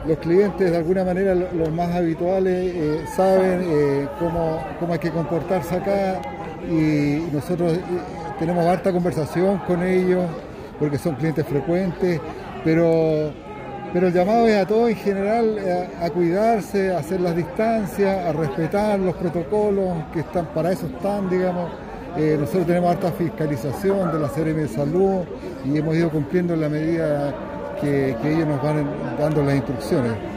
los clientes de alguna manera los más habituales saben cómo hay que comportarse acá y nosotros tenemos harta conversación con ellos porque son clientes frecuentes, pero, pero el llamado es a todos en general a cuidarse, a hacer las distancias, a respetar los protocolos que están, para eso están, digamos. Nosotros tenemos harta fiscalización de la CRM de Salud y hemos ido cumpliendo en la medida que ellos nos van dando las instrucciones.